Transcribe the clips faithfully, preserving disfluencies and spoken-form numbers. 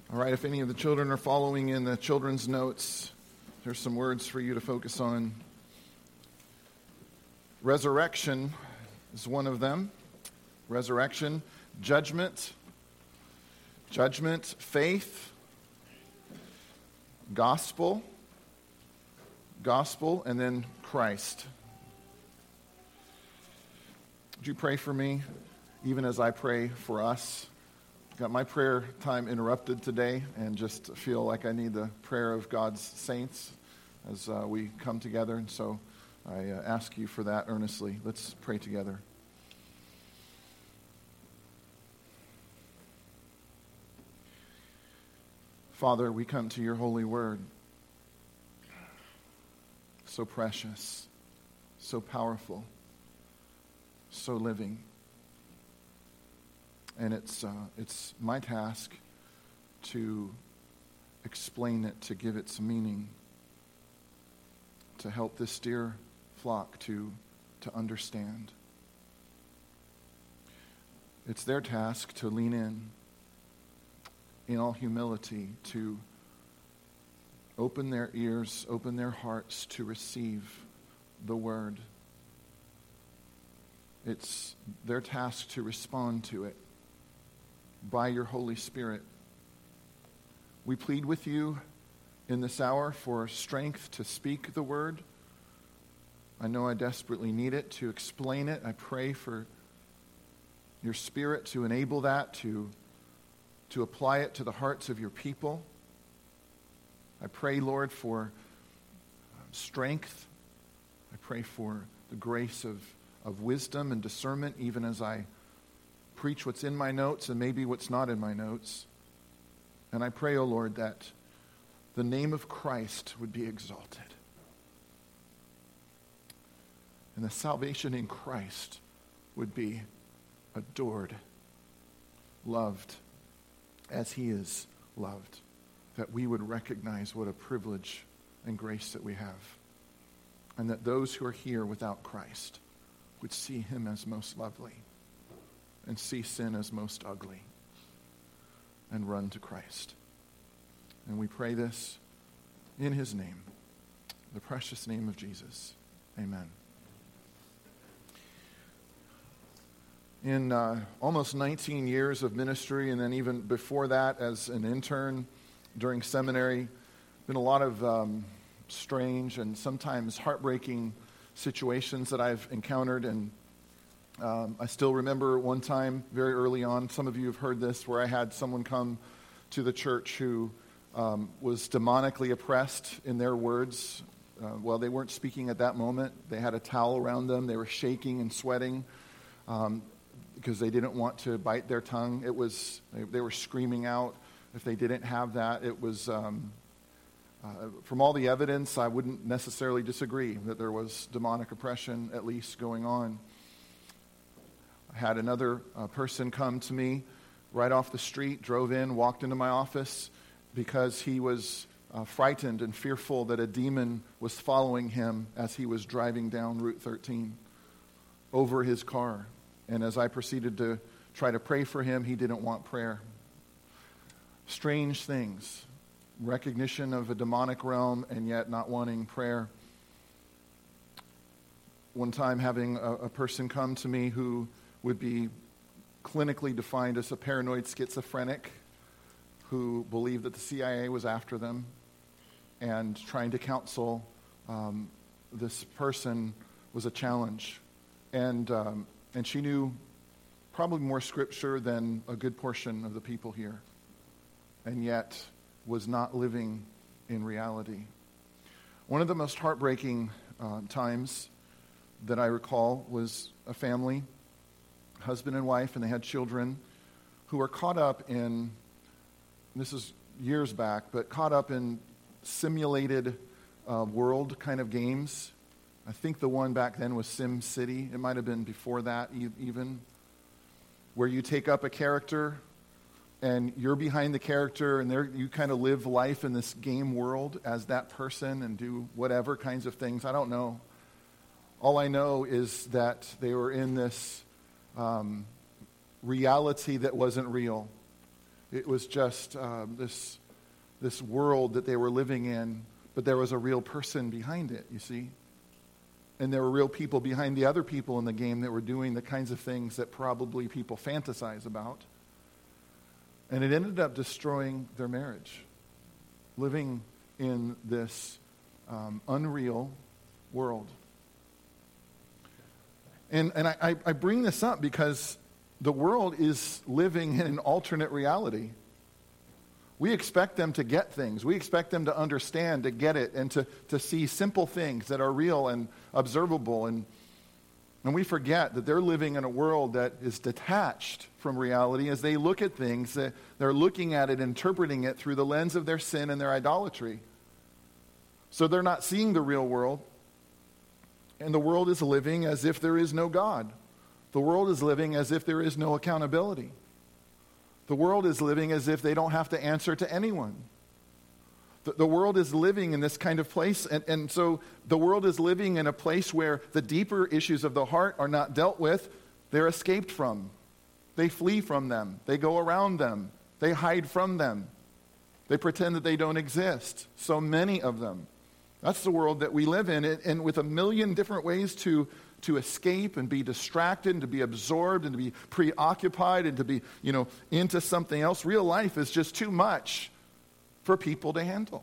All right, if any of the children are following in the children's notes, there's some words for you to focus on. Resurrection is one of them. Resurrection, judgment, judgment, faith, gospel, gospel, and then Christ. Would you pray for me, even as I pray for us? Got my prayer time interrupted today, and just feel like I need the prayer of God's saints as uh, we come together, and so I uh, ask you for that earnestly. Let's pray together. Father, we come to your holy word, so precious, so powerful, so living. And it's uh, it's my task to explain it, to give it some meaning, to help this dear flock to, to understand. It's their task to lean in, in all humility, to open their ears, open their hearts to receive the word. It's their task to respond to it by your Holy Spirit. We plead with you in this hour for strength to speak the word. I know I desperately need it to explain it. I pray for your Spirit to enable that, to, to apply it to the hearts of your people. I pray, Lord, for strength. I pray for the grace of, of wisdom and discernment, even as I preach what's in my notes and maybe what's not in my notes. And I pray, O Lord, that the name of Christ would be exalted. And the salvation in Christ would be adored, loved as he is loved. That we would recognize what a privilege and grace that we have. And that those who are here without Christ would see him as most lovely and see sin as most ugly and run to Christ. And we pray this in his name, the precious name of Jesus. Amen. In uh, almost nineteen years of ministry, and then even before that as an intern during seminary, been a lot of um, strange and sometimes heartbreaking situations that I've encountered. And um, I still remember one time very early on, some of you have heard this, where I had someone come to the church who um, was demonically oppressed, in their words. Uh, well, they weren't speaking at that moment. They had a towel around them. They were shaking and sweating um, because they didn't want to bite their tongue. It was they, they were screaming out. If they didn't have that, it was um, uh, from all the evidence, I wouldn't necessarily disagree that there was demonic oppression at least going on. I had another uh, person come to me right off the street, drove in, walked into my office because he was uh, frightened and fearful that a demon was following him as he was driving down Route thirteen over his car. And as I proceeded to try to pray for him, he didn't want prayer. Strange things. Recognition of a demonic realm and yet not wanting prayer. One time having a, a person come to me who would be clinically defined as a paranoid schizophrenic who believed that the C I A was after them, and trying to counsel um, this person was a challenge. And um, and she knew probably more scripture than a good portion of the people here, and yet was not living in reality. One of the most heartbreaking uh, times that I recall was a family, husband and wife, and they had children who were caught up in, this is years back, but caught up in simulated uh, world kind of games. I think the one back then was Sim City. It might have been before that e- even, where you take up a character and you're behind the character, and there you kind of live life in this game world as that person and do whatever kinds of things. I don't know. All I know is that they were in this um, reality that wasn't real. it was just um, this, this world that they were living in, but there was a real person behind it, you see? And there were real people behind the other people in the game that were doing the kinds of things that probably people fantasize about. And it ended up destroying their marriage, living in this um, unreal world. And, and I, I bring this up because the world is living in an alternate reality. We expect them to get things. We expect them to understand, to get it, and to, to see simple things that are real and observable. And, and we forget that they're living in a world that is detached from reality. As they look at things, they're looking at it, interpreting it through the lens of their sin and their idolatry. So they're not seeing the real world. And the world is living as if there is no God. The world is living as if there is no accountability. The world is living as if they don't have to answer to anyone. The, the world is living in this kind of place, and, and so the world is living in a place where the deeper issues of the heart are not dealt with, they're escaped from. They flee from them. They go around them. They hide from them. They pretend that they don't exist. So many of them. That's the world that we live in, and with a million different ways to to escape and be distracted and to be absorbed and to be preoccupied and to be, you know, into something else. Real life is just too much for people to handle.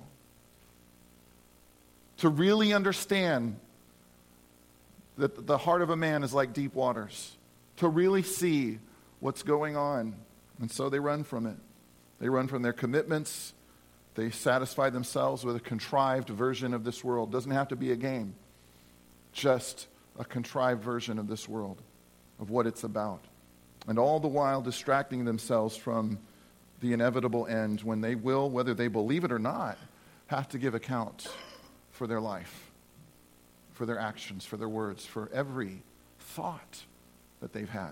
To really understand that the heart of a man is like deep waters. To really see what's going on. And so they run from it. They run from their commitments. They satisfy themselves with a contrived version of this world. It doesn't have to be a game. Just a contrived version of this world, of what it's about. And all the while distracting themselves from the inevitable end when they will, whether they believe it or not, have to give account for their life, for their actions, for their words, for every thought that they've had.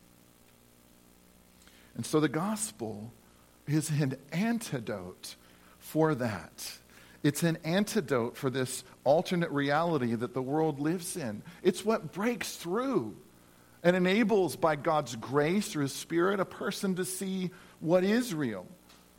And so the gospel is an antidote for that. It's an antidote for this alternate reality that the world lives in. It's what breaks through and enables, by God's grace through His Spirit, a person to see what is real,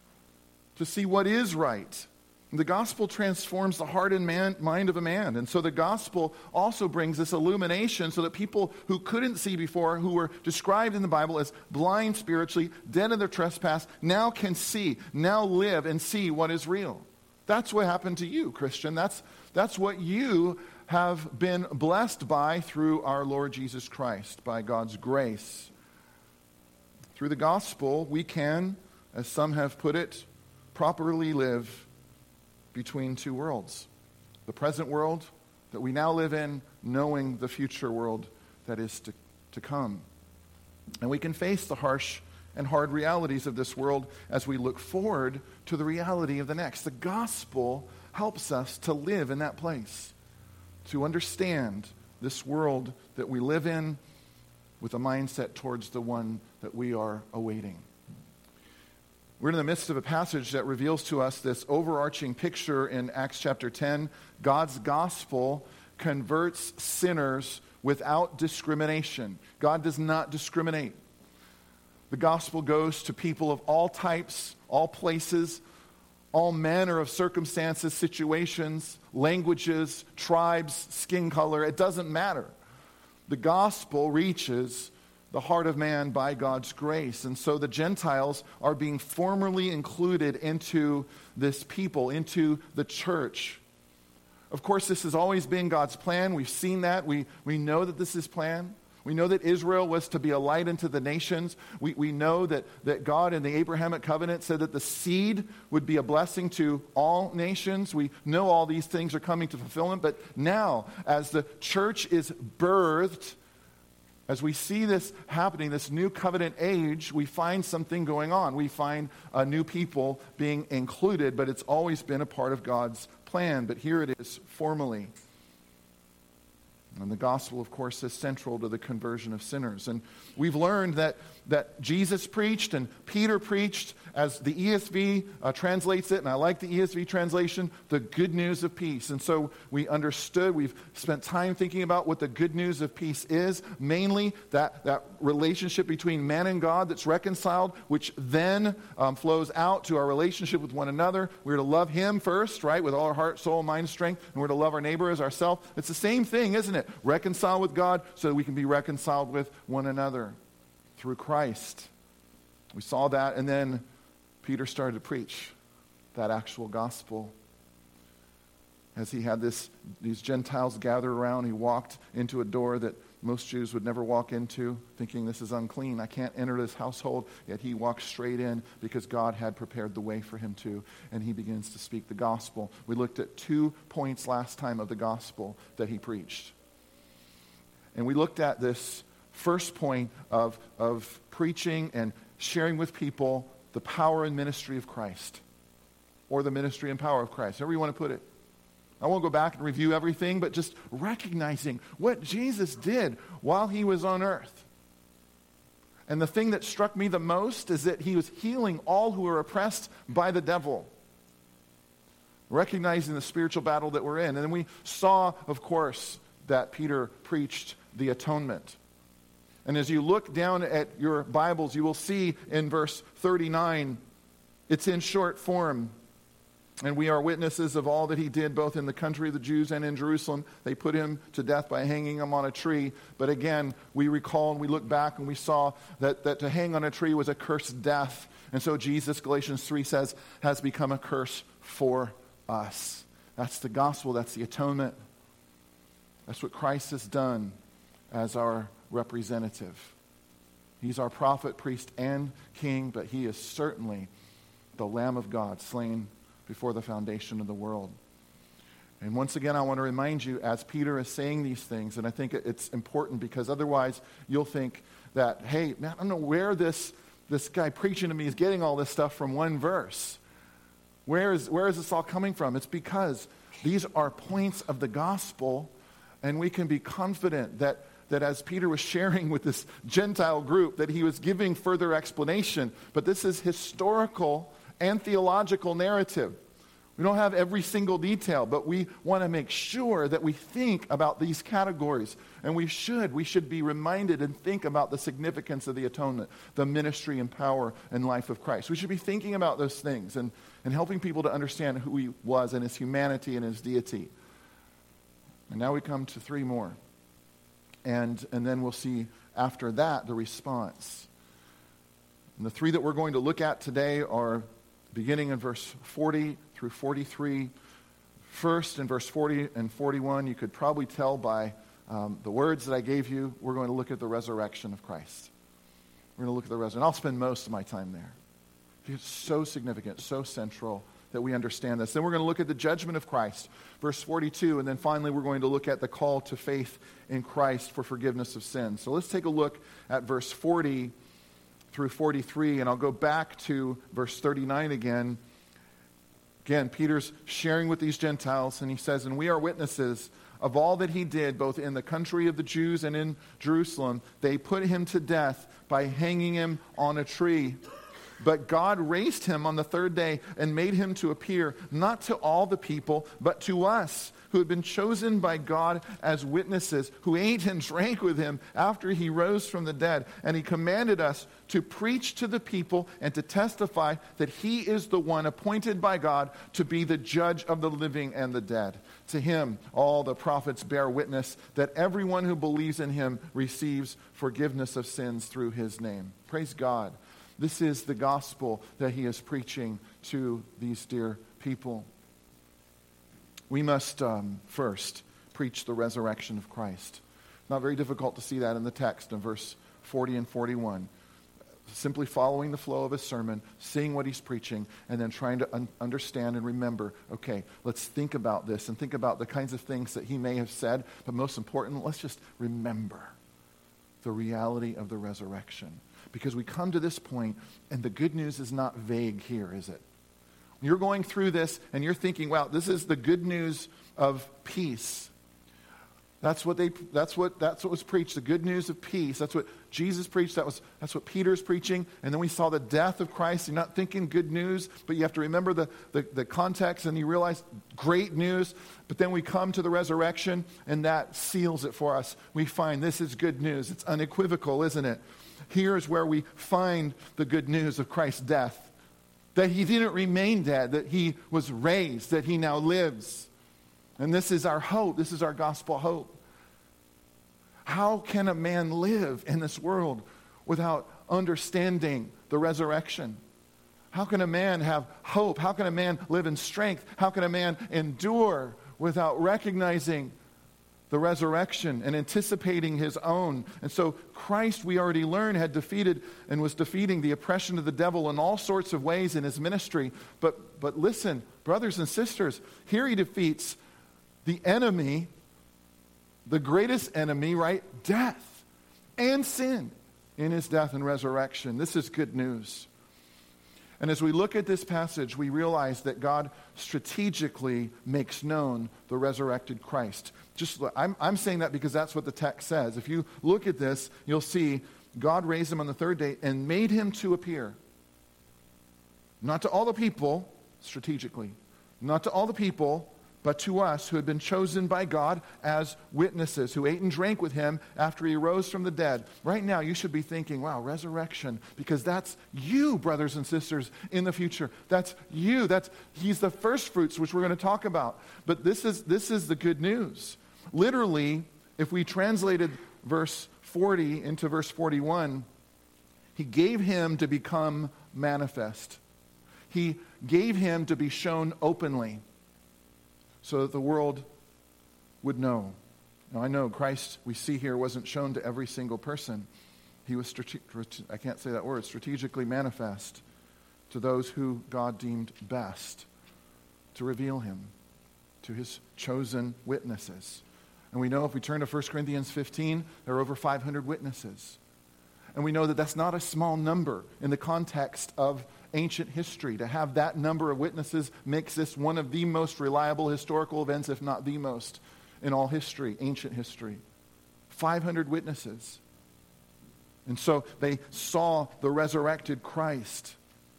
to see what is right. And the gospel transforms the heart and man, mind of a man. And so the gospel also brings this illumination so that people who couldn't see before, who were described in the Bible as blind spiritually, dead in their trespass, now can see, now live and see what is real. That's what happened to you, Christian. That's, that's what you have been blessed by through our Lord Jesus Christ, by God's grace. Through the gospel, we can, as some have put it, properly live between two worlds. The present world that we now live in, knowing the future world that is to, to come. And we can face the harsh and hard realities of this world as we look forward to the reality of the next. The gospel helps us to live in that place, to understand this world that we live in with a mindset towards the one that we are awaiting. We're in the midst of a passage that reveals to us this overarching picture in Acts chapter ten. God's gospel converts sinners without discrimination. God does not discriminate. The gospel goes to people of all types, all places, all manner of circumstances, situations, languages, tribes, skin color. It doesn't matter. The gospel reaches the heart of man by God's grace. And so the Gentiles are being formally included into this people, into the church. Of course, this has always been God's plan. We've seen that. We, we know that this is planned. We know that Israel was to be a light unto the nations. We, we know that, that God in the Abrahamic covenant said that the seed would be a blessing to all nations. We know all these things are coming to fulfillment. But now, as the church is birthed, as we see this happening, this new covenant age, we find something going on. We find a new people being included, but it's always been a part of God's plan. But here it is formally. And the gospel, of course, is central to the conversion of sinners. And we've learned that, that Jesus preached and Peter preached, as the E S V uh, translates it, and I like the E S V translation, the good news of peace. And so we understood, we've spent time thinking about what the good news of peace is, mainly that, that relationship between man and God that's reconciled, which then um, flows out to our relationship with one another. We're to love him first, right, with all our heart, soul, mind, and strength, and we're to love our neighbor as ourselves. It's the same thing, isn't it? Reconcile with God so that we can be reconciled with one another through Christ. We saw that, and then Peter started to preach that actual gospel. As he had this, these Gentiles gathered around, he walked into a door that most Jews would never walk into, thinking this is unclean. I can't enter this household. Yet he walked straight in because God had prepared the way for him to, and he begins to speak the gospel. We looked at two points last time of the gospel that he preached. And we looked at this first point of, of preaching and sharing with people the power and ministry of Christ, or the ministry and power of Christ, however you want to put it. I won't go back and review everything, but just recognizing what Jesus did while he was on earth. And the thing that struck me the most is that he was healing all who were oppressed by the devil, recognizing the spiritual battle that we're in. And then we saw, of course, that Peter preached the atonement. And as you look down at your Bibles, you will see in verse thirty-nine, it's in short form. And we are witnesses of all that he did, both in the country of the Jews and in Jerusalem. They put him to death by hanging him on a tree. But again, we recall and we look back and we saw that, that to hang on a tree was a cursed death. And so Jesus, Galatians three says, has become a curse for us. That's the gospel. That's the atonement. That's what Christ has done as our representative. He's our prophet, priest, and king, but he is certainly the Lamb of God slain before the foundation of the world. And once again, I want to remind you, as Peter is saying these things, and I think it's important because otherwise you'll think that, hey, man, I don't know where this, this guy preaching to me is getting all this stuff from one verse. Where is, where is this all coming from? It's because these are points of the gospel, and we can be confident that that as Peter was sharing with this Gentile group, that he was giving further explanation. But this is historical and theological narrative. We don't have every single detail, but we want to make sure that we think about these categories. And we should. We should be reminded and think about the significance of the atonement, the ministry and power and life of Christ. We should be thinking about those things and, and helping people to understand who he was and his humanity and his deity. And now we come to three more. And, and then we'll see after that the response. And the three that we're going to look at today are beginning in verse forty through forty-three. First, in verse forty and forty-one, you could probably tell by um, the words that I gave you, we're going to look at the resurrection of Christ. We're going to look at the resurrection. I'll spend most of my time there. It's so significant, so central that we understand this. Then we're going to look at the judgment of Christ, verse forty-two, and then finally we're going to look at the call to faith in Christ for forgiveness of sins. So let's take a look at verse forty through forty-three, and I'll go back to verse thirty-nine again. Again, Peter's sharing with these Gentiles, and he says, "And we are witnesses of all that he did, both in the country of the Jews and in Jerusalem. They put him to death by hanging him on a tree. But God raised him on the third day and made him to appear, not to all the people, but to us, who had been chosen by God as witnesses, who ate and drank with him after he rose from the dead. And he commanded us to preach to the people and to testify that he is the one appointed by God to be the judge of the living and the dead. To him, all the prophets bear witness that everyone who believes in him receives forgiveness of sins through his name." Praise God. This is the gospel that he is preaching to these dear people. We must um, first preach the resurrection of Christ. Not very difficult to see that in the text in verse forty and forty-one. Simply following the flow of his sermon, seeing what he's preaching, and then trying to un- understand and remember, okay, let's think about this and think about the kinds of things that he may have said, but most important, let's just remember the reality of the resurrection. Because we come to this point, and the good news is not vague here, is it? When you're going through this, and you're thinking, wow, this is the good news of peace. That's what they. That's what. That's what was preached. The good news of peace. That's what Jesus preached. That was. That's what Peter's preaching. And then we saw the death of Christ. You're not thinking good news, but you have to remember the, the the context, and you realize great news. But then we come to the resurrection, and that seals it for us. We find this is good news. It's unequivocal, isn't it? Here is where we find the good news of Christ's death, that he didn't remain dead, that he was raised, that he now lives. And this is our hope. This is our gospel hope. How can a man live in this world without understanding the resurrection? How can a man have hope? How can a man live in strength? How can a man endure without recognizing the resurrection and anticipating his own? And so Christ, we already learned, had defeated and was defeating the oppression of the devil in all sorts of ways in his ministry. But, but listen, brothers and sisters, here he defeats the enemy, the greatest enemy, right? Death and sin in his death and resurrection. This is good news. And as we look at this passage, we realize that God strategically makes known the resurrected Christ. Just I'm, I'm saying that because that's what the text says. If you look at this, you'll see God raised him on the third day and made him to appear. Not to all the people, strategically. Not to all the people, but to us who had been chosen by God as witnesses, who ate and drank with him after he rose from the dead. Right now, you should be thinking, wow, resurrection, because that's you, brothers and sisters, in the future. That's you. That's he's the first fruits, which we're going to talk about. But this is this is the good news. Literally, if we translated verse forty into verse forty-one, he gave him to become manifest. He gave him to be shown openly, so that the world would know. Now, I know Christ, we see here, wasn't shown to every single person. He was, strate- I can't say that word, strategically manifest to those who God deemed best to reveal him to his chosen witnesses. And we know if we turn to First Corinthians fifteen, there are over five hundred witnesses. And we know that that's not a small number in the context of ancient history. To have that number of witnesses makes this one of the most reliable historical events, if not the most, in all history, ancient history. five hundred witnesses. And so they saw the resurrected Christ.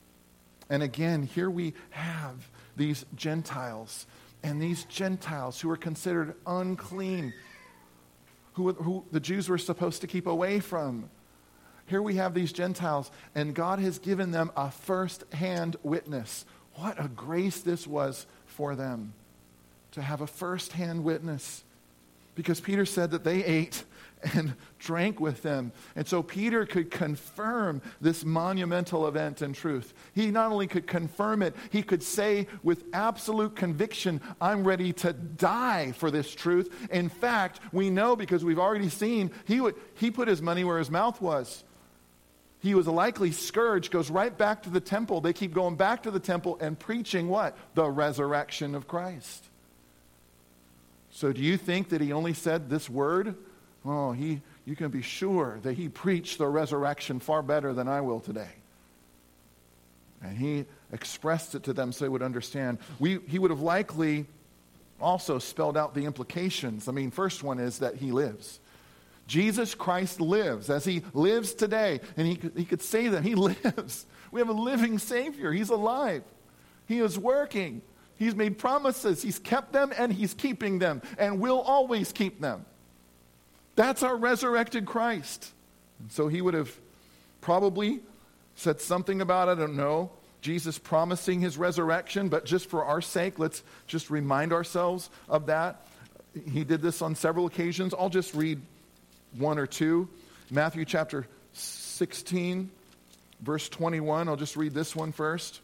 And again, here we have these Gentiles. And these Gentiles who were considered unclean, who, who the Jews were supposed to keep away from. Here we have these Gentiles, and God has given them a first-hand witness. What a grace this was for them, to have a first-hand witness. Because Peter said that they ate and drank with them. And so Peter could confirm this monumental event in truth. He not only could confirm it, he could say with absolute conviction, I'm ready to die for this truth. In fact, we know because we've already seen, he would, he put his money where his mouth was. He was likely scourged, goes right back to the temple. They keep going back to the temple and preaching what? The resurrection of Christ. So do you think that he only said this word? Oh, he, you can be sure that he preached the resurrection far better than I will today. And he expressed it to them so they would understand. We, he would have likely also spelled out the implications. I mean, first one is that he lives. Jesus Christ lives as he lives today. And he could, he could say that he lives. We have a living Savior. He's alive. He is working. He's made promises. He's kept them and he's keeping them and will always keep them. That's our resurrected Christ. And so he would have probably said something about, I don't know, Jesus promising his resurrection, but just for our sake, let's just remind ourselves of that. He did this on several occasions. I'll just read one or two. Matthew chapter sixteen, verse twenty-one. I'll just read this one first.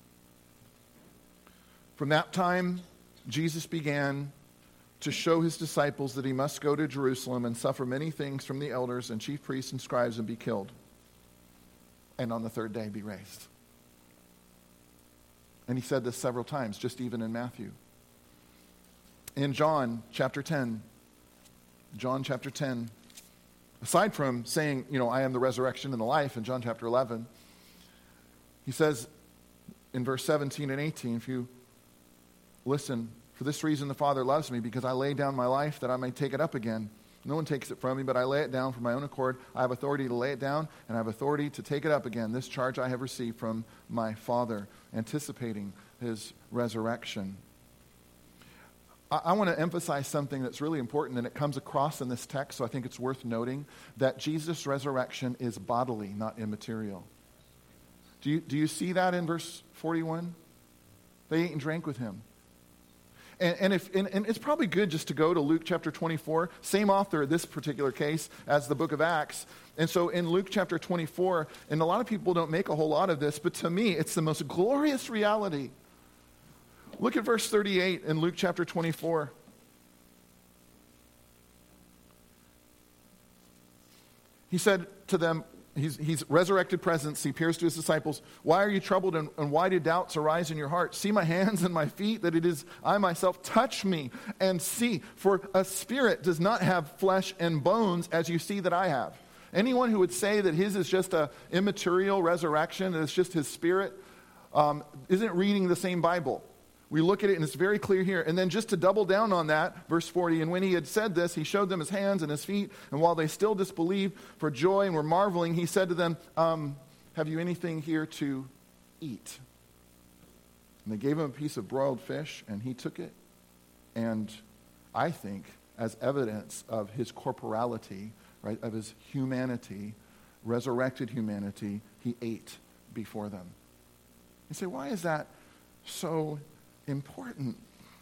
From that time, Jesus began to show his disciples that he must go to Jerusalem and suffer many things from the elders and chief priests and scribes and be killed, and on the third day be raised. And he said this several times, just even in Matthew. In John chapter ten, John chapter ten, aside from saying, you know, I am the resurrection and the life in John chapter eleven, he says in verse seventeen and eighteen, if you listen For this reason the Father loves me, because I lay down my life that I may take it up again. No one takes it from me, but I lay it down for my own accord. I have authority to lay it down, and I have authority to take it up again. This charge I have received from my Father," anticipating his resurrection. I, I want to emphasize something that's really important, and it comes across in this text, so I think it's worth noting, that Jesus' resurrection is bodily, not immaterial. Do you, do you see that in verse forty-one? They ate and drank with him. And, and, if, and, and it's probably good just to go to Luke chapter twenty-four, same author in this particular case as the book of Acts. And so in Luke chapter twenty-four, and a lot of people don't make a whole lot of this, but to me it's the most glorious reality. Look at verse thirty-eight in Luke chapter twenty-four. He said to them, He's, he's resurrected presence. He appears to his disciples. "Why are you troubled, and, and why do doubts arise in your heart? See my hands and my feet, that it is I myself. Touch me and see. For a spirit does not have flesh and bones, as you see that I have." Anyone who would say that his is just a immaterial resurrection, that it's just his spirit, um, isn't reading the same Bible. We look at it, and it's very clear here. And then just to double down on that, verse forty, "And when he had said this, he showed them his hands and his feet. And while they still disbelieved for joy and were marveling, he said to them, um, 'Have you anything here to eat?' And they gave him a piece of broiled fish, and he took it. And I think, as evidence of his corporality, right, of his humanity, resurrected humanity, he ate before them." You say, why is that so important?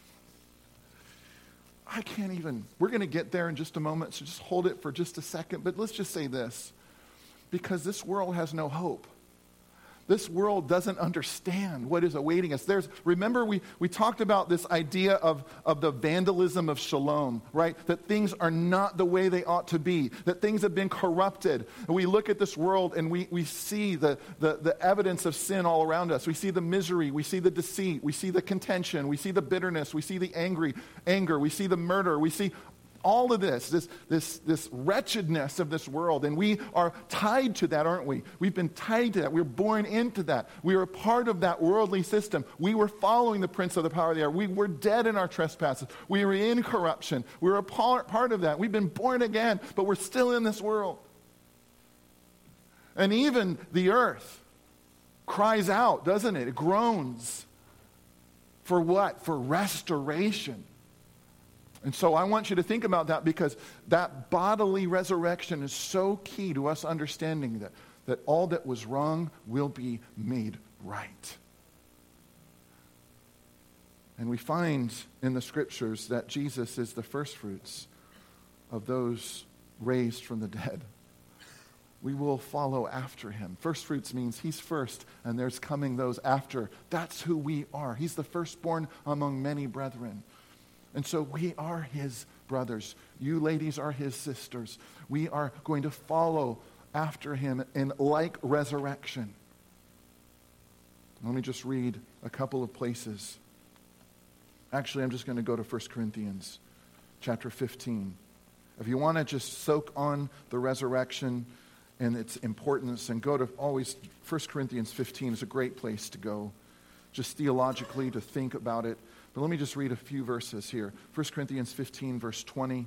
I can't even, we're going to get there in just a moment, so just hold it for just a second. But let's just say this, because this world has no hope. This world doesn't understand what is awaiting us. There's, remember, we, we talked about this idea of, of the vandalism of shalom, right? That things are not the way they ought to be, that things have been corrupted. And we look at this world and we, we see the, the, the evidence of sin all around us. We see the misery, we see the deceit, we see the contention, we see the bitterness, we see the angry anger, we see the murder, we see all of this, this, this, this wretchedness of this world, and we are tied to that, aren't we? We've been tied to that. We're born into that. We are a part of that worldly system. We were following the prince of the power of the air. We were dead in our trespasses. We were in corruption. We were a part, part of that. We've been born again, but we're still in this world. And even the earth cries out, doesn't it? It groans. For what? For restoration. And so I want you to think about that, because that bodily resurrection is so key to us understanding that, that all that was wrong will be made right. And we find in the scriptures that Jesus is the first fruits of those raised from the dead. We will follow after him. First fruits means he's first, and there's coming those after. That's who we are. He's the firstborn among many brethren. And so we are his brothers. You ladies are his sisters. We are going to follow after him in like resurrection. Let me just read a couple of places. Actually, I'm just going to go to First Corinthians chapter fifteen. If you want to just soak on the resurrection and its importance, and go to always, First Corinthians fifteen is a great place to go, just theologically to think about it. But let me just read a few verses here. First Corinthians fifteen, verse twenty.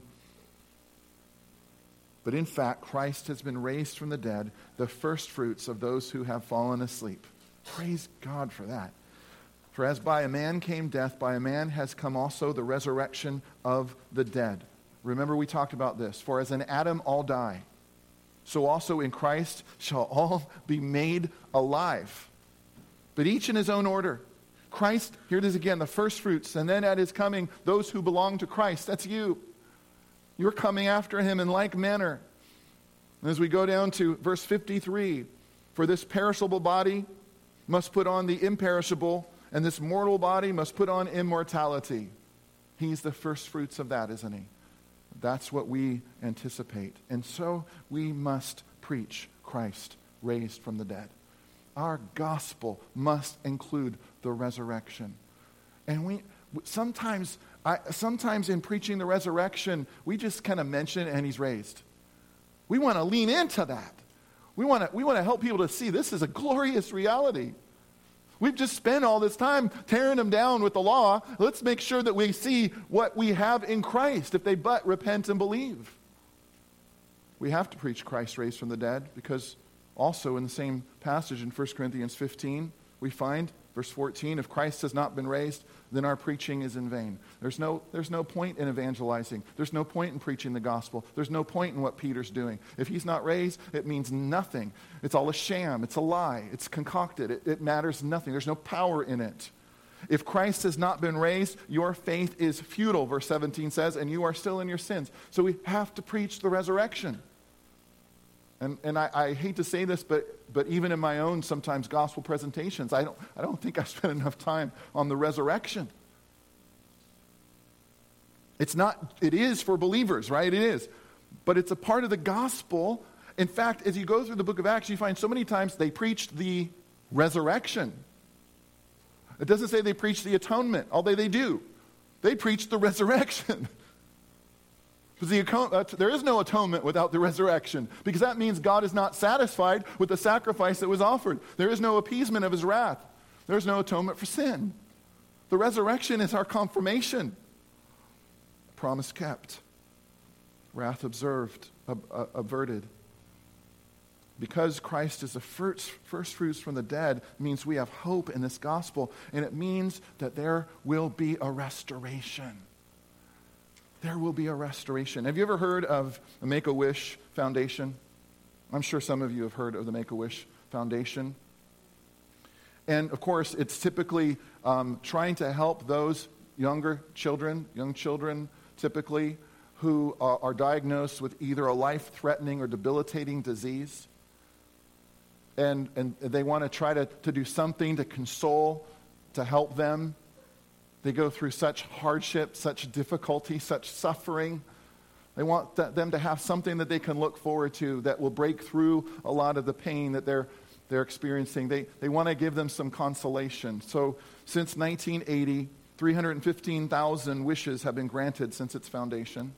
"But in fact, Christ has been raised from the dead, the first fruits of those who have fallen asleep." Praise God for that. "For as by a man came death, by a man has come also the resurrection of the dead." Remember, we talked about this. "For as in Adam all die, so also in Christ shall all be made alive, but each in his own order. Christ," here it is again, "the first fruits, and then at his coming, those who belong to Christ." That's you. You're coming after him in like manner. And as we go down to verse fifty-three, "For this perishable body must put on the imperishable, and this mortal body must put on immortality." He's the first fruits of that, isn't he? That's what we anticipate. And so we must preach Christ raised from the dead. Our gospel must include the resurrection. And we sometimes, I, sometimes in preaching the resurrection, we just kind of mention and he's raised. We want to lean into that. We want to we want to help people to see this is a glorious reality. We've just spent all this time tearing them down with the law. Let's make sure that we see what we have in Christ if they but repent and believe. We have to preach Christ raised from the dead because also in the same passage in First Corinthians fifteen, we find, verse fourteen, if Christ has not been raised, then our preaching is in vain. There's no, there's no point in evangelizing. There's no point in preaching the gospel. There's no point in what Peter's doing. If he's not raised, it means nothing. It's all a sham. It's a lie. It's concocted. It, it matters nothing. There's no power in it. If Christ has not been raised, your faith is futile, verse seventeen says, and you are still in your sins. So we have to preach the resurrection. And and I, I hate to say this, but but even in my own sometimes gospel presentations, I don't I don't think I spend enough time on the resurrection. It's not, it is for believers, right? It is. But it's a part of the gospel. In fact, as you go through the book of Acts, you find so many times they preached the resurrection. It doesn't say they preached the atonement, although they do. They preached the resurrection. The, uh, there is no atonement without the resurrection, because that means God is not satisfied with the sacrifice that was offered. There is no appeasement of his wrath. There is no atonement for sin. The resurrection is our confirmation. Promise kept. Wrath observed, uh, uh, averted. Because Christ is the first, first fruits from the dead, means we have hope in this gospel, and it means that there will be a restoration. There will be a restoration. Have you ever heard of the Make-A-Wish Foundation? I'm sure some of you have heard of the Make-A-Wish Foundation. And, of course, it's typically um, trying to help those younger children, young children typically, who are, are diagnosed with either a life-threatening or debilitating disease. And, and they want to try to, to do something to console, to help them. They go through such hardship, such difficulty, such suffering. They want th- them to have something that they can look forward to that will break through a lot of the pain that they're they're experiencing. They they want to give them some consolation. So since nineteen eighty, three hundred fifteen thousand wishes have been granted since its foundation.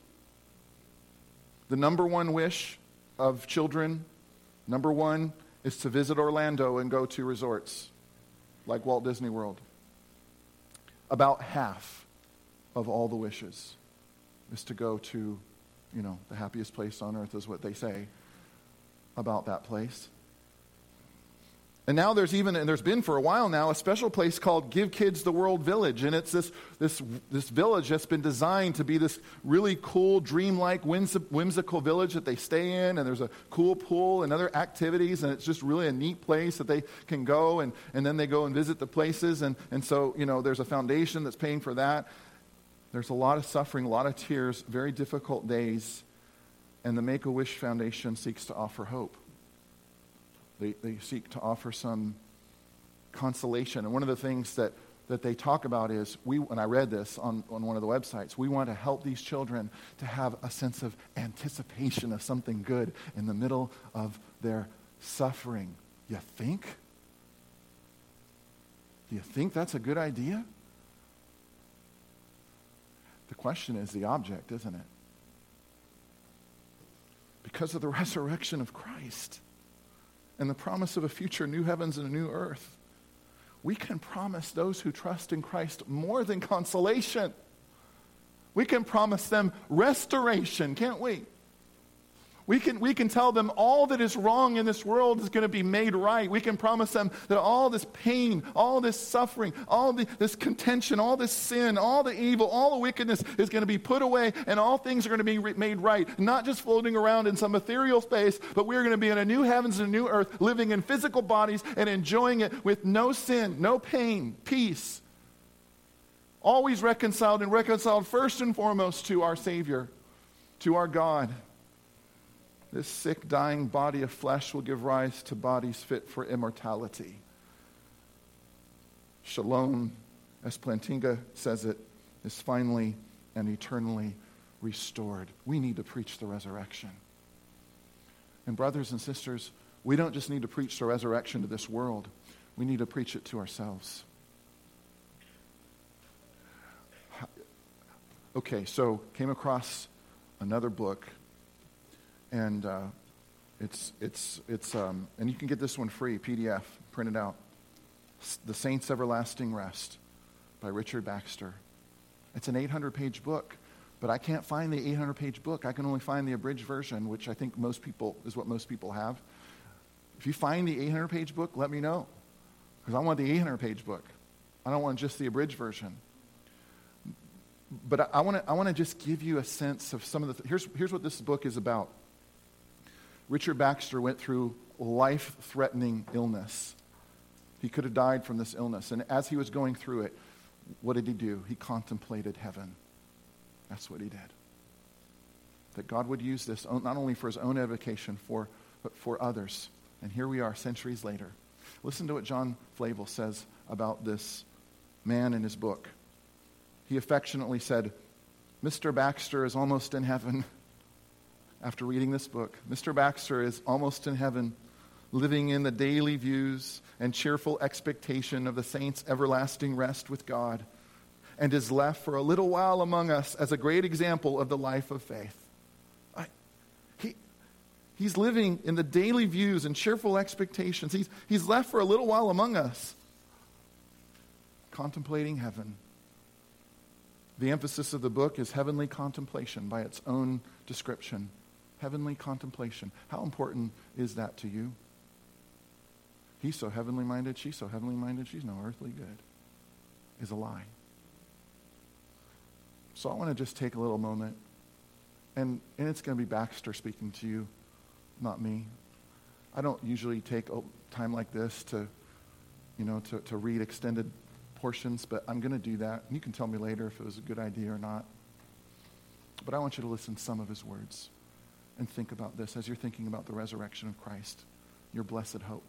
The number one wish of children, number one, is to visit Orlando and go to resorts like Walt Disney World. About half of all the wishes is to go to, you know, the happiest place on earth is what they say about that place. And now there's even, and there's been for a while now, a special place called Give Kids the World Village. And it's this this this village that's been designed to be this really cool, dreamlike, whimsical village that they stay in. And there's a cool pool and other activities. And it's just really a neat place that they can go. And, and then they go and visit the places. And, and so, you know, there's a foundation that's paying for that. There's a lot of suffering, a lot of tears, very difficult days. And the Make-A-Wish Foundation seeks to offer hope. They, they seek to offer some consolation. And one of the things that, that they talk about is, we, and I read this on, on one of the websites, we want to help these children to have a sense of anticipation of something good in the middle of their suffering. You think? Do you think that's a good idea? The question is the object, isn't it? Because of the resurrection of Christ and the promise of a future new heavens and a new earth, we can promise those who trust in Christ more than consolation. We can promise them restoration, can't we? We can, we can tell them all that is wrong in this world is going to be made right. We can promise them that all this pain, all this suffering, all the, this contention, all this sin, all the evil, all the wickedness is going to be put away, and all things are going to be re- made right. Not just floating around in some ethereal space, but we're going to be in a new heavens and a new earth, living in physical bodies and enjoying it with no sin, no pain, peace. Always reconciled and reconciled first and foremost to our Savior, to our God. This sick, dying body of flesh will give rise to bodies fit for immortality. Shalom, as Plantinga says it, is finally and eternally restored. We need to preach the resurrection. And brothers and sisters, we don't just need to preach the resurrection to this world. We need to preach it to ourselves. Okay, so came across another book. And uh, it's, it's, it's um, and you can get this one free, P D F, print it out. The Saints' Everlasting Rest by Richard Baxter. It's an eight hundred page book, but I can't find the eight hundred page book. I can only find the abridged version, which I think most people is what most people have. If you find the eight hundred page book, let me know, because I want the eight hundred page book. I don't want just the abridged version. But I, I want to I want to just give you a sense of some of the th- here's here's what this book is about. Richard Baxter went through life-threatening illness. He could have died from this illness, and as he was going through it, what did he do? He contemplated heaven. That's what he did. That God would use this not only for his own edification, for but for others. And here we are, centuries later. Listen to what John Flavel says about this man in his book. He affectionately said, Mister Baxter is almost in heaven. After reading this book, Mister Baxter is almost in heaven, living in the daily views and cheerful expectation of the saints' everlasting rest with God, and is left for a little while among us as a great example of the life of faith. I, he, he's living in the daily views and cheerful expectations. He's, he's left for a little while among us, contemplating heaven. The emphasis of the book is heavenly contemplation by its own description. Heavenly contemplation. How important is that to you? He's so heavenly minded, she's so heavenly minded, she's no earthly good, is a lie. So I want to just take a little moment, and, and it's going to be Baxter speaking to you, not me. I don't usually take a time like this to, you know, to, to read extended portions, but I'm going to do that. You can tell me later if it was a good idea or not. But I want you to listen to some of his words and think about this as you're thinking about the resurrection of Christ, your blessed hope.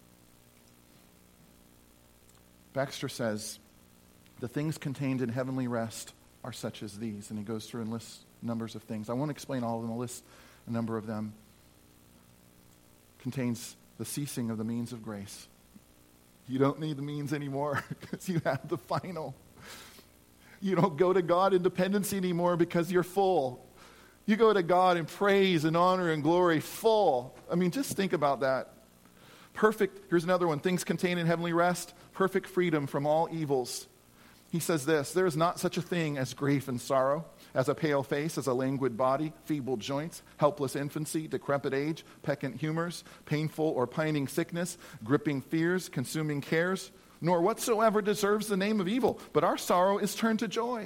Baxter says, the things contained in heavenly rest are such as these. And he goes through and lists numbers of things. I won't explain all of them. I'll list a number of them. Contains the ceasing of the means of grace. You don't need the means anymore because you have the final. You don't go to God in dependency anymore because you're full. You go to God in praise and honor and glory full. I mean, just think about that. Perfect, here's another one. Things contained in heavenly rest, perfect freedom from all evils. He says this, there is not such a thing as grief and sorrow, as a pale face, as a languid body, feeble joints, helpless infancy, decrepit age, peccant humors, painful or pining sickness, gripping fears, consuming cares, nor whatsoever deserves the name of evil, but our sorrow is turned to joy.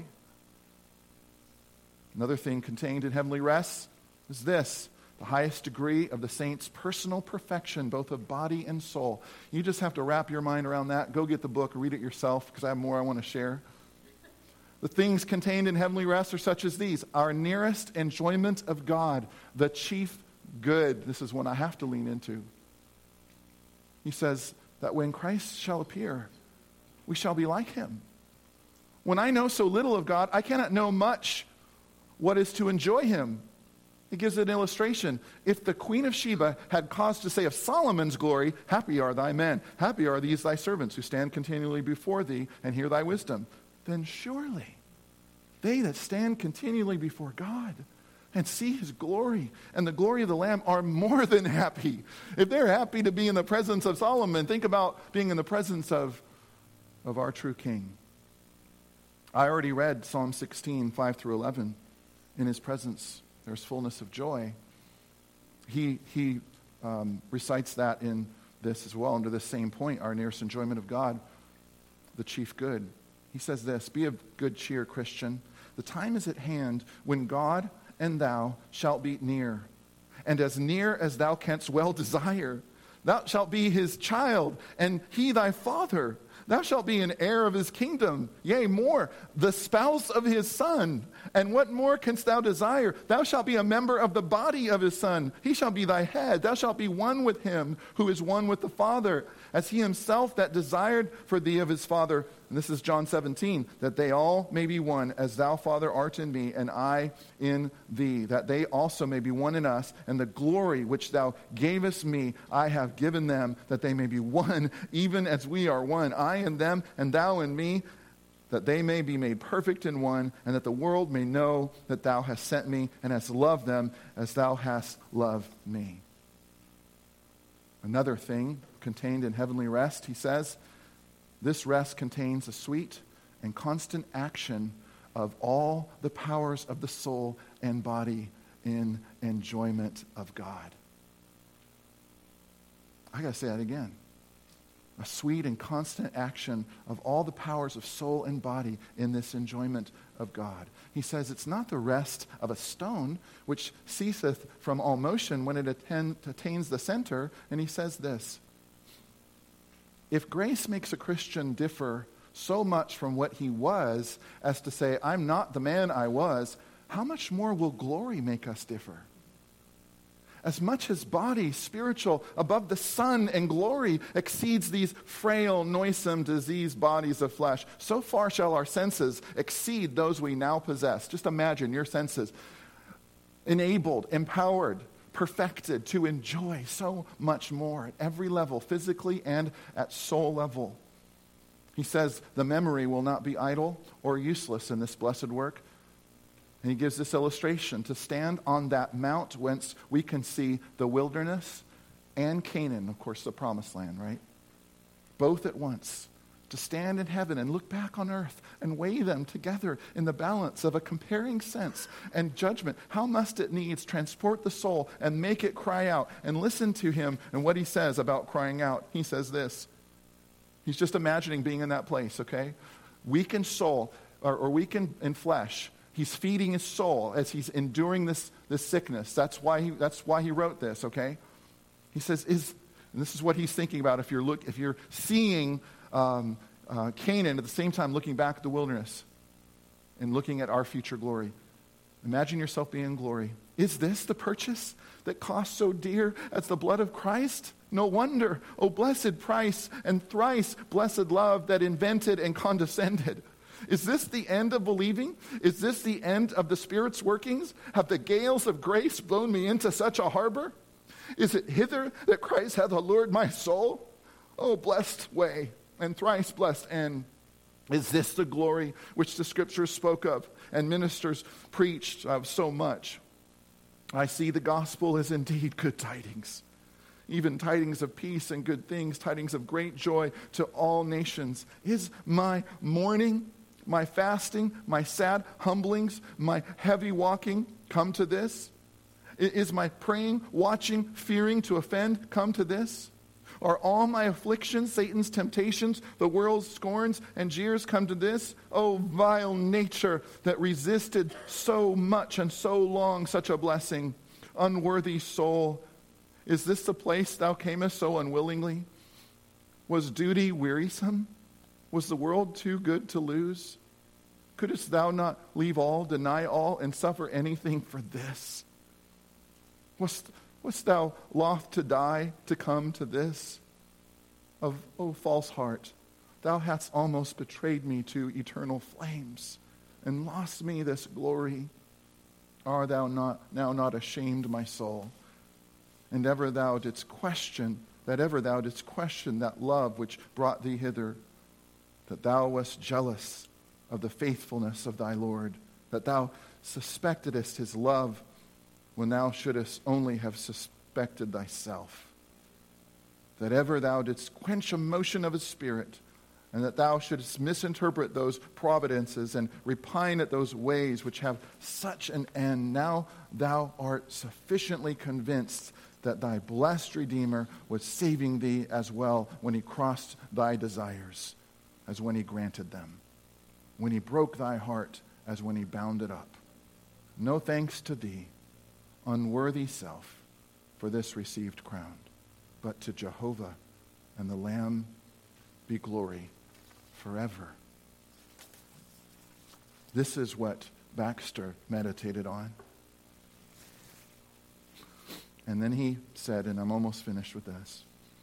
Another thing contained in heavenly rest is this, the highest degree of the saints' personal perfection, both of body and soul. You just have to wrap your mind around that. Go get the book, read it yourself, because I have more I want to share. The things contained in heavenly rest are such as these. Our nearest enjoyment of God, the chief good. This is one I have to lean into. He says that when Christ shall appear, we shall be like him. When I know so little of God, I cannot know much what is to enjoy him. He gives an illustration. If the Queen of Sheba had cause to say of Solomon's glory, happy are thy men, happy are these thy servants who stand continually before thee and hear thy wisdom, then surely they that stand continually before God and see his glory and the glory of the Lamb are more than happy. If they're happy to be in the presence of Solomon, think about being in the presence of, of our true King. I already read Psalm sixteen, five through eleven. In his presence there's fullness of joy. He, he um, recites that in this as well, under this same point, our nearest enjoyment of God, the chief good. He says this, be of good cheer, Christian. The time is at hand when God and thou shalt be near, and as near as thou canst well desire. Thou shalt be his child, and he thy father. Thou shalt be an heir of his kingdom, yea, more, the spouse of his son. And what more canst thou desire? Thou shalt be a member of the body of his son. He shall be thy head. Thou shalt be one with him who is one with the Father, as he himself that desired for thee of his Father. And this is John seventeen, that they all may be one, as thou, Father, art in me, and I in thee, that they also may be one in us, and the glory which thou gavest me, I have given them, that they may be one, even as we are one, I in them, and thou in me, that they may be made perfect in one, and that the world may know that thou hast sent me, and hast loved them as thou hast loved me. Another thing contained in heavenly rest, he says, This rest contains a sweet and constant action of all the powers of the soul and body in enjoyment of God. I got to say that again. A sweet and constant action of all the powers of soul and body in this enjoyment of God. He says it's not the rest of a stone which ceaseth from all motion when it attend, attains the center. And he says this: if grace makes a Christian differ so much from what he was as to say, I'm not the man I was, how much more will glory make us differ? As much as body, spiritual, above the sun and glory exceeds these frail, noisome, diseased bodies of flesh, so far shall our senses exceed those we now possess. Just imagine your senses enabled, empowered, perfected to enjoy so much more at every level, physically and at soul level. He says the memory will not be idle or useless in this blessed work. And he gives this illustration: to stand on that mount whence we can see the wilderness and Canaan, of course, the promised land, right? Both at once. To stand in heaven and look back on earth and weigh them together in the balance of a comparing sense and judgment. How must it needs transport the soul and make it cry out? And listen to him and what he says about crying out. He says this. He's just imagining being in that place, okay? Weak in soul, or, or weak in, in flesh. He's feeding his soul as he's enduring this, this sickness. That's why he that's why he wrote this, okay? He says, is and this is what he's thinking about if you're look if you're seeing um, uh, Canaan at the same time looking back at the wilderness and looking at our future glory. Imagine yourself being in glory. Is this the purchase that cost so dear as the blood of Christ? No wonder, O blessed price and thrice blessed love that invented and condescended. Is this the end of believing? Is this the end of the Spirit's workings? Have the gales of grace blown me into such a harbor? Is it hither that Christ hath allured my soul? Oh, blessed way and thrice blessed end. Is this the glory which the Scriptures spoke of and ministers preached of so much? I see the gospel is indeed good tidings, even tidings of peace and good things, tidings of great joy to all nations. Is my mourning, my fasting, my sad humblings, my heavy walking come to this? Is my praying, watching, fearing to offend come to this? Are all my afflictions, Satan's temptations, the world's scorns and jeers come to this? O vile nature that resisted so much and so long such a blessing. Unworthy soul, is this the place thou camest so unwillingly? Was duty wearisome? Was the world too good to lose? Couldst thou not leave all, deny all, and suffer anything for this? Wast, wast thou loth to die to come to this? Of, O false heart, thou hast almost betrayed me to eternal flames, and lost me this glory. Art thou not now not ashamed, my soul? And ever thou didst question, that ever thou didst question that love which brought thee hither, that thou wast jealous of the faithfulness of thy Lord, that thou suspectedst his love when thou shouldest only have suspected thyself, that ever thou didst quench a motion of his spirit, and that thou shouldest misinterpret those providences and repine at those ways which have such an end. Now thou art sufficiently convinced that thy blessed Redeemer was saving thee as well when he crossed thy desires as when he granted them, when he broke thy heart as when he bound it up. No thanks to thee, unworthy self, for this received crown, but to Jehovah and the Lamb be glory forever. This is what Baxter meditated on. And then he said, and I'm almost finished with this,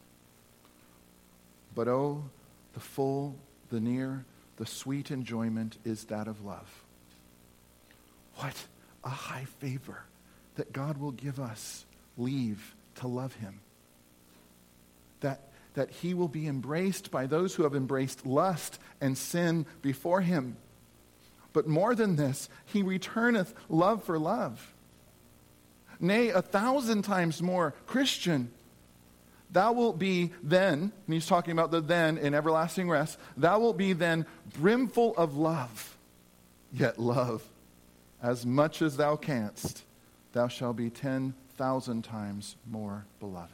but oh, the full, the near, the sweet enjoyment is that of love. What a high favor that God will give us leave to love him. That, that he will be embraced by those who have embraced lust and sin before him. But more than this, he returneth love for love. Nay, a thousand times more, Christian, Thou wilt be then, and he's talking about the then in everlasting rest, thou wilt be then brimful of love, yet love as much as thou canst, thou shalt be ten thousand times more beloved.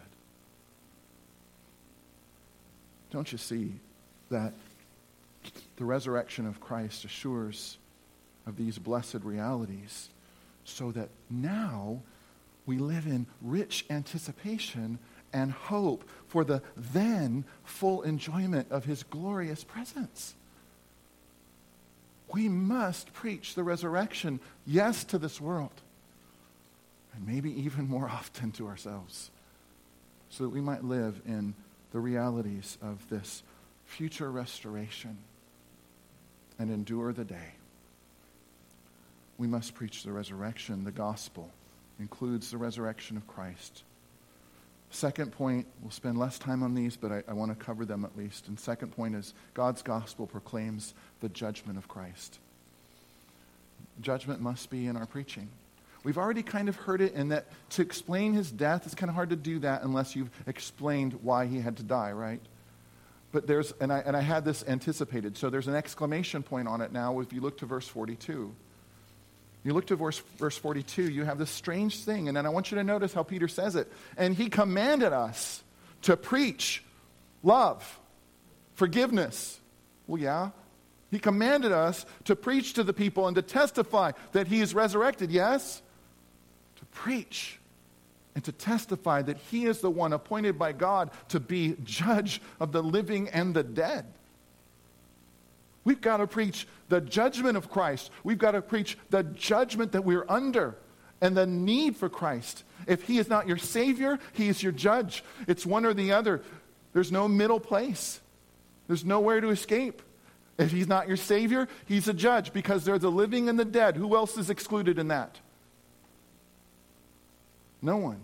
Don't you see that the resurrection of Christ assures of these blessed realities, so that now we live in rich anticipation and hope for the then full enjoyment of his glorious presence? We must preach the resurrection, yes, to this world, and maybe even more often to ourselves, so that we might live in the realities of this future restoration and endure the day. We must preach the resurrection. The gospel includes the resurrection of Christ. Second point, we'll spend less time on these, but I, I want to cover them at least. And second point is God's gospel proclaims the judgment of Christ. Judgment must be in our preaching. We've already kind of heard it in that to explain his death, it's kind of hard to do that unless you've explained why he had to die, right? But there's, and I, and I had this anticipated, so there's an exclamation point on it now if you look to verse forty-two. You look to verse, verse forty-two, you have this strange thing, and then I want you to notice how Peter says it. And he commanded us to preach love, forgiveness. Well, yeah. He commanded us to preach to the people and to testify that he is resurrected, yes? To preach and to testify that he is the one appointed by God to be judge of the living and the dead. We've got to preach the judgment of Christ. We've got to preach the judgment that we're under and the need for Christ. If he is not your Savior, he is your judge. It's one or the other. There's no middle place. There's nowhere to escape. If he's not your Savior, he's a judge, because they're the living and the dead. Who else is excluded in that? No one.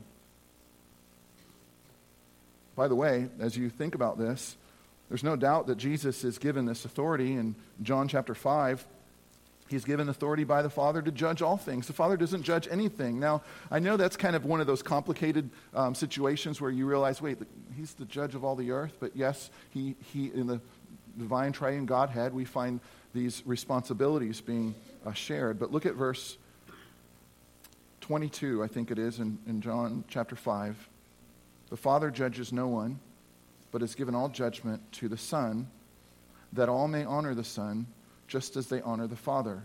By the way, as you think about this, there's no doubt that Jesus is given this authority in John chapter five. He's given authority by the Father to judge all things. The Father doesn't judge anything. Now, I know that's kind of one of those complicated um, situations where you realize, wait, he's the judge of all the earth. But yes, he, he in the divine triune Godhead, we find these responsibilities being uh, shared. But look at verse twenty-two, I think it is, in, in John chapter five. The Father judges no one, but has given all judgment to the Son, that all may honor the Son, just as they honor the Father.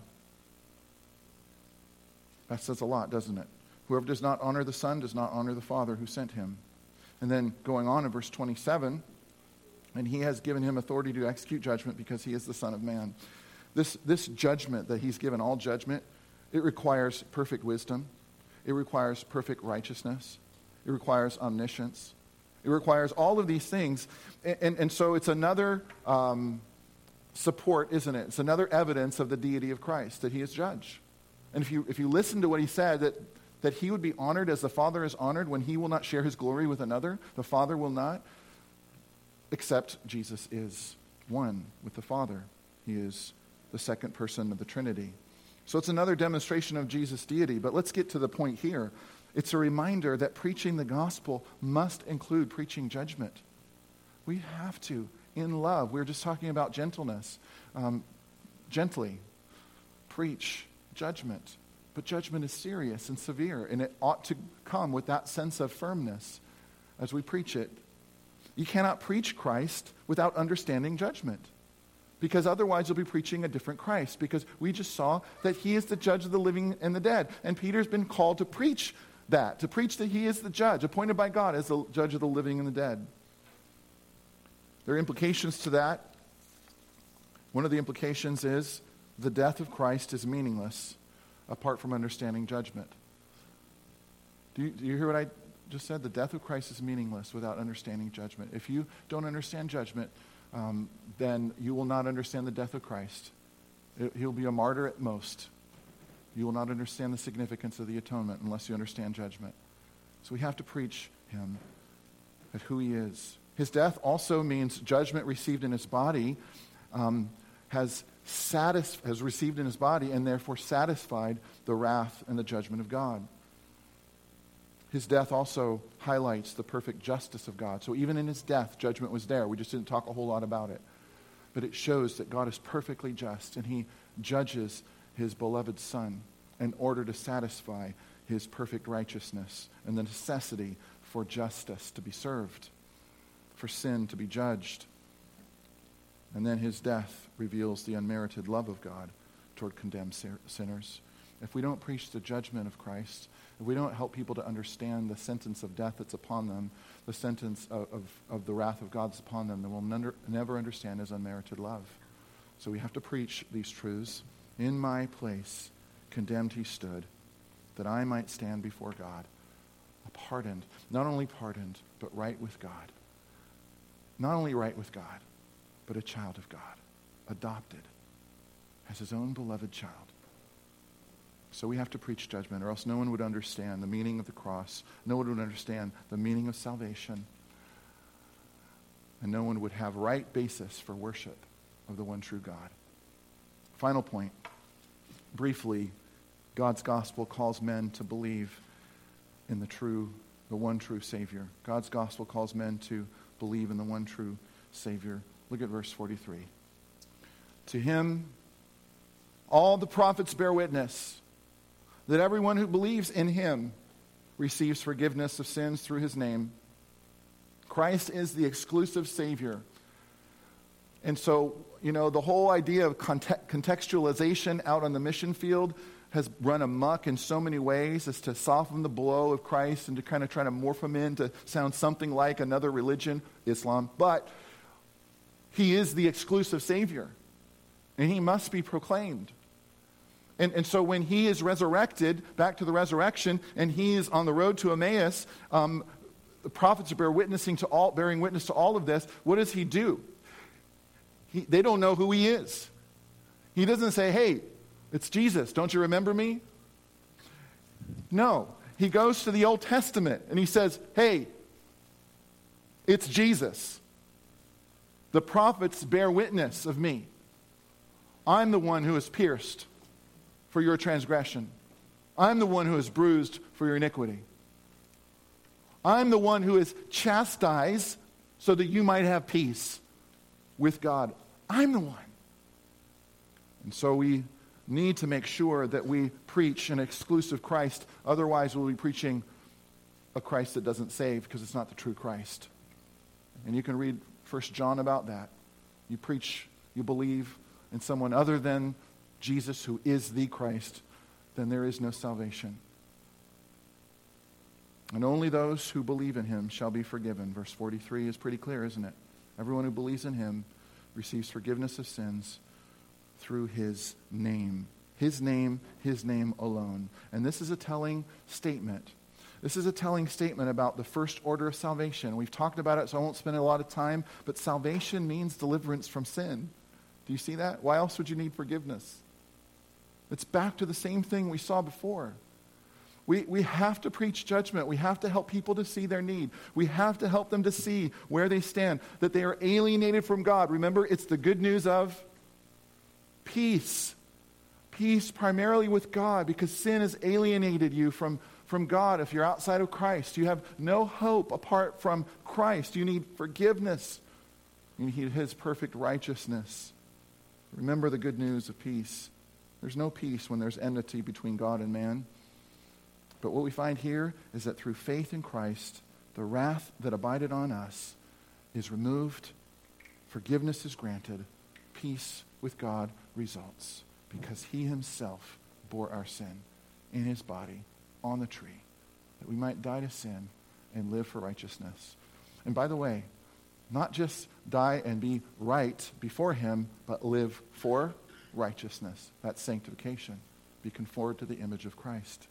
That says a lot, doesn't it? Whoever does not honor the Son does not honor the Father who sent him. And then going on in verse twenty-seven, and he has given him authority to execute judgment because he is the Son of Man. This, this judgment that he's given, all judgment, it requires perfect wisdom. It requires perfect righteousness. It requires omniscience. It requires all of these things. And, and, and so it's another um, support, isn't it? It's another evidence of the deity of Christ, that he is judge. And if you, if you listen to what he said, that, that he would be honored as the Father is honored when he will not share his glory with another, the Father will not, except Jesus is one with the Father. He is the second person of the Trinity. So it's another demonstration of Jesus' deity. But let's get to the point here. It's a reminder that preaching the gospel must include preaching judgment. We have to, in love. We were just talking about gentleness. Um, gently preach judgment. But judgment is serious and severe, and it ought to come with that sense of firmness as we preach it. You cannot preach Christ without understanding judgment, because otherwise you'll be preaching a different Christ, because we just saw that he is the judge of the living and the dead, and Peter's been called to preach that, to preach that he is the judge, appointed by God as the judge of the living and the dead. There are implications to that. One of the implications is the death of Christ is meaningless apart from understanding judgment. Do you, do you hear what I just said? The death of Christ is meaningless without understanding judgment. If you don't understand judgment, um, then you will not understand the death of Christ. It, he'll be a martyr at most. You will not understand the significance of the atonement unless you understand judgment. So we have to preach him at who he is. His death also means judgment received in his body um, has satis- has received in his body and therefore satisfied the wrath and the judgment of God. His death also highlights the perfect justice of God. So even in his death, judgment was there. We just didn't talk a whole lot about it. But it shows that God is perfectly just, and he judges his beloved Son in order to satisfy his perfect righteousness and the necessity for justice to be served, for sin to be judged. And then his death reveals the unmerited love of God toward condemned sinners. If we don't preach the judgment of Christ, if we don't help people to understand the sentence of death that's upon them, the sentence of, of, of the wrath of God that's upon them, then we'll never, never understand his unmerited love. So we have to preach these truths. In my place, condemned he stood, that I might stand before God, a pardoned, not only pardoned, but right with God. Not only right with God, but a child of God, adopted as his own beloved child. So we have to preach judgment, or else no one would understand the meaning of the cross. No one would understand the meaning of salvation. And no one would have right basis for worship of the one true God. Final point. Briefly, God's gospel calls men to believe in the true, the one true Savior. God's gospel calls men to believe in the one true Savior. Look at verse forty-three. To him, all the prophets bear witness that everyone who believes in him receives forgiveness of sins through his name. Christ is the exclusive Savior. And so, you know, the whole idea of conte- contextualization out on the mission field has run amok in so many ways as to soften the blow of Christ and to kind of try to morph him in to sound something like another religion, Islam. But he is the exclusive Savior, and he must be proclaimed. And, and so when he is resurrected, back to the resurrection, and he is on the road to Emmaus, um, the prophets are bear witnessing to all, bearing witness to all of this. What does he do? He, they don't know who he is. He doesn't say, hey, it's Jesus, don't you remember me? No. He goes to the Old Testament and he says, hey, it's Jesus. The prophets bear witness of me. I'm the one who is pierced for your transgression. I'm the one who is bruised for your iniquity. I'm the one who is chastised so that you might have peace with God. I'm the one. And so we need to make sure that we preach an exclusive Christ. Otherwise, we'll be preaching a Christ that doesn't save because it's not the true Christ. And you can read First John about that. You preach, you believe in someone other than Jesus, who is the Christ, then there is no salvation. And only those who believe in him shall be forgiven. Verse forty-three is pretty clear, isn't it? Everyone who believes in him receives forgiveness of sins through his name. His name, his name alone. And this is a telling statement. This is a telling statement about the first order of salvation. We've talked about it, so I won't spend a lot of time, but salvation means deliverance from sin. Do you see that? Why else would you need forgiveness? It's back to the same thing we saw before. We, we have to preach judgment. We have to help people to see their need. We have to help them to see where they stand, that they are alienated from God. Remember, it's the good news of peace. Peace primarily with God, because sin has alienated you from, from God. If you're outside of Christ, you have no hope apart from Christ. You need forgiveness. You need his perfect righteousness. Remember the good news of peace. There's no peace when there's enmity between God and man. But what we find here is that through faith in Christ, the wrath that abided on us is removed, forgiveness is granted, peace with God results, because he himself bore our sin in his body on the tree, that we might die to sin and live for righteousness. And by the way, not just die and be right before him, but live for righteousness. That's sanctification. Be conformed to the image of Christ.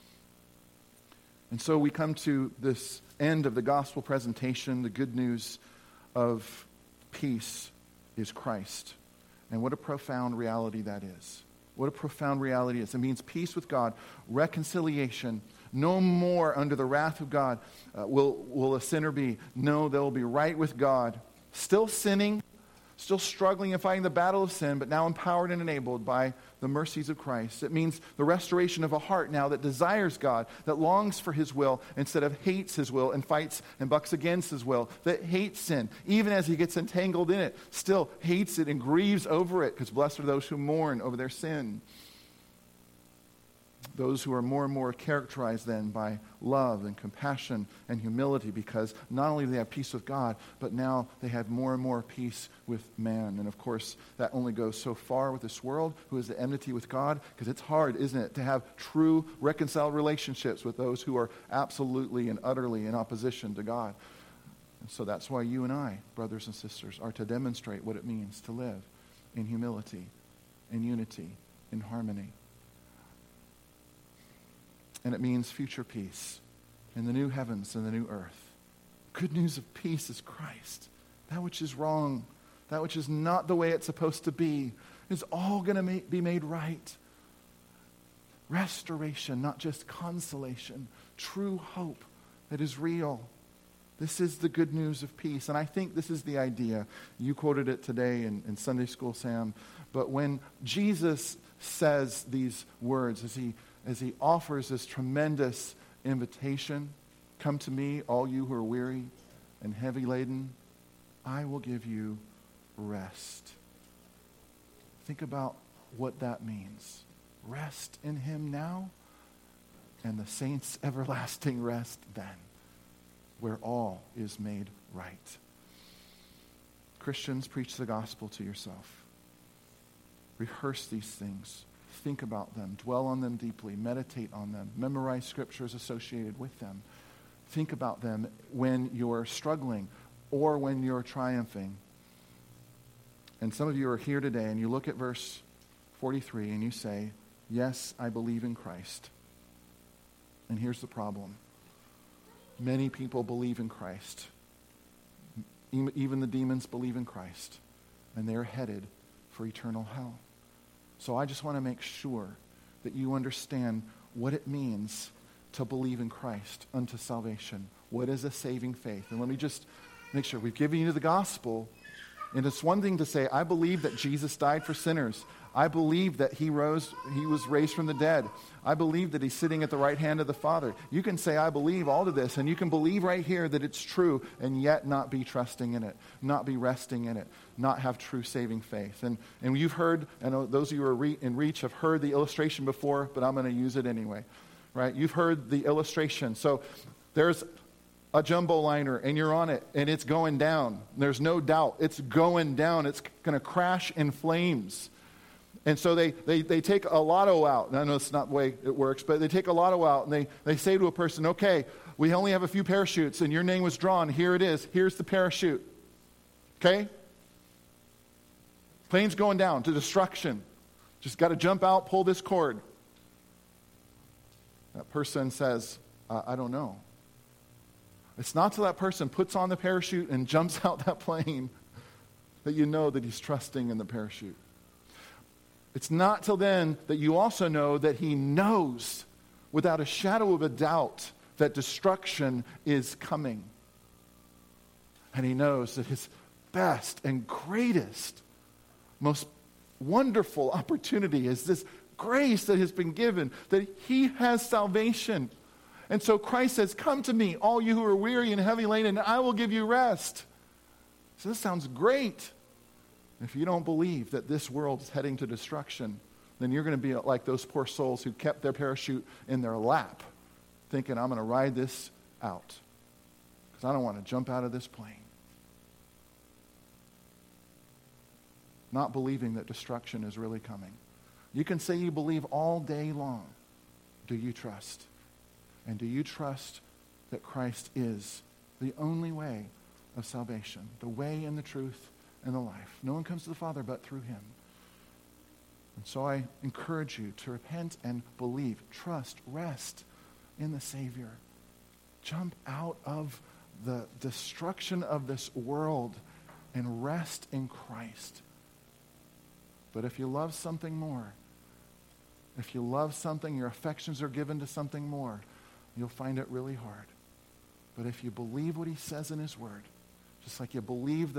And so we come to this end of the gospel presentation. The good news of peace is Christ. And what a profound reality that is. What a profound reality it is. It means peace with God, reconciliation. No more under the wrath of God uh, will, will a sinner be. No, they'll be right with God. Still sinning, still struggling and fighting the battle of sin, but now empowered and enabled by the mercies of Christ. It means the restoration of a heart now that desires God, that longs for his will instead of hates his will and fights and bucks against his will, that hates sin, even as he gets entangled in it, still hates it and grieves over it, because blessed are those who mourn over their sin. Those who are more and more characterized then by love and compassion and humility, because not only do they have peace with God, but now they have more and more peace with man. And of course, that only goes so far with this world, who is at enmity with God, because it's hard, isn't it, to have true reconciled relationships with those who are absolutely and utterly in opposition to God. And so that's why you and I, brothers and sisters, are to demonstrate what it means to live in humility, in unity, in harmony. And it means future peace in the new heavens and the new earth. Good news of peace is Christ. That which is wrong, that which is not the way it's supposed to be, is all going to be made right. Restoration, not just consolation. True hope that is real. This is the good news of peace. And I think this is the idea. You quoted it today in, in Sunday school, Sam. But when Jesus says these words, as he as he offers this tremendous invitation, come to me, all you who are weary and heavy laden, I will give you rest. Think about what that means. Rest in him now, and the saints' everlasting rest then, where all is made right. Christians, preach the gospel to yourself. Rehearse these things. Think about them. Dwell on them deeply. Meditate on them. Memorize scriptures associated with them. Think about them when you're struggling or when you're triumphing. And some of you are here today and you look at verse forty-three and you say, yes, I believe in Christ. And here's the problem. Many people believe in Christ. Even the demons believe in Christ. And they're headed for eternal hell. So I just want to make sure that you understand what it means to believe in Christ unto salvation. What is a saving faith? And let me just make sure we've given you the gospel. And it's one thing to say, I believe that Jesus died for sinners. I believe that he rose, he was raised from the dead. I believe that he's sitting at the right hand of the Father. You can say, I believe all of this, and you can believe right here that it's true, and yet not be trusting in it, not be resting in it, not have true saving faith. And and you've heard, I know those of you who are re- in Reach have heard the illustration before, but I'm going to use it anyway, right? You've heard the illustration. So there's a jumbo liner, and you're on it, and it's going down. There's no doubt. It's going down. It's going to crash in flames. And so they, they, they take a lotto out. And I know it's not the way it works, but they take a lotto out, and they, they say to a person, okay, we only have a few parachutes, and your name was drawn. Here it is. Here's the parachute. Okay? Plane's going down to destruction. Just got to jump out, pull this cord. That person says, uh, I don't know. It's not till that person puts on the parachute and jumps out that plane that you know that he's trusting in the parachute. It's not till then that you also know that he knows without a shadow of a doubt that destruction is coming. And he knows that his best and greatest, most wonderful opportunity is this grace that has been given, that he has salvation. And so Christ says, come to me, all you who are weary and heavy laden, and I will give you rest. So this sounds great. If you don't believe that this world is heading to destruction, then you're going to be like those poor souls who kept their parachute in their lap, thinking, I'm going to ride this out because I don't want to jump out of this plane. Not believing that destruction is really coming. You can say you believe all day long. Do you trust? And do you trust that Christ is the only way of salvation, the way and the truth and the life? No one comes to the Father but through him. And so I encourage you to repent and believe, trust, rest in the Savior. Jump out of the destruction of this world and rest in Christ. But if you love something more, if you love something, your affections are given to something more, you'll find it really hard. But if you believe what he says in his word, just like you believe the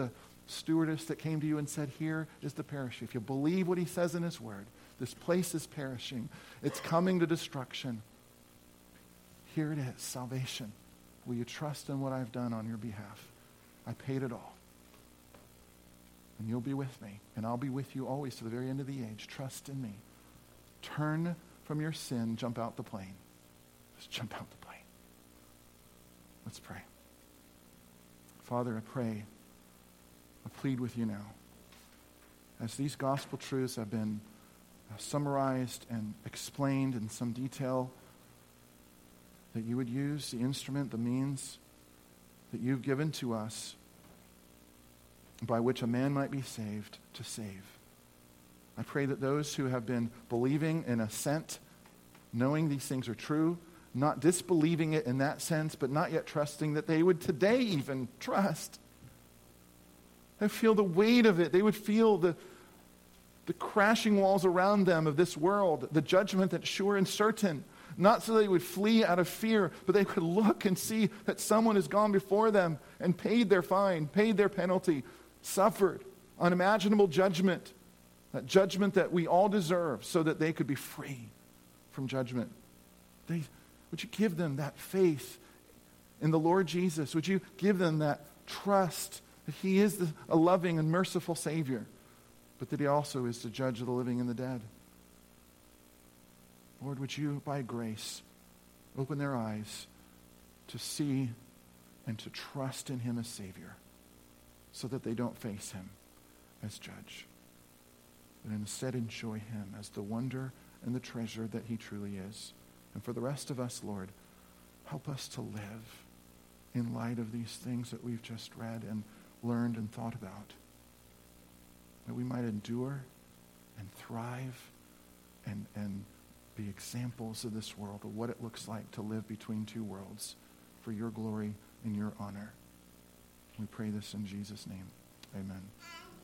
stewardess that came to you and said, here is the parish. If you believe what he says in his word, this place is perishing. It's coming to destruction. Here it is, salvation. Will you trust in what I've done on your behalf? I paid it all. And you'll be with me, and I'll be with you always to the very end of the age. Trust in me. Turn from your sin, jump out the plane. Just jump out the plane. Let's pray. Father, I pray, I plead with you now, as these gospel truths have been uh, summarized and explained in some detail, that you would use the instrument, the means that you've given to us by which a man might be saved to save. I pray that those who have been believing in assent, knowing these things are true, not disbelieving it in that sense, but not yet trusting, that they would today even trust. They feel the weight of it. They would feel the, the crashing walls around them of this world, the judgment that's sure and certain. Not so they would flee out of fear, but they could look and see that someone has gone before them and paid their fine, paid their penalty, suffered unimaginable judgment, that judgment that we all deserve, so that they could be free from judgment. They, would you give them that faith in the Lord Jesus? Would you give them that trust that he is the, a loving and merciful Savior, but that he also is the judge of the living and the dead? Lord, would you, by grace, open their eyes to see and to trust in him as Savior, so that they don't face him as judge, but instead enjoy him as the wonder and the treasure that he truly is. And for the rest of us, Lord, help us to live in light of these things that we've just read and learned and thought about, that we might endure and thrive and, and be examples of this world, of what it looks like to live between two worlds for your glory and your honor. We pray this in Jesus' name. Amen.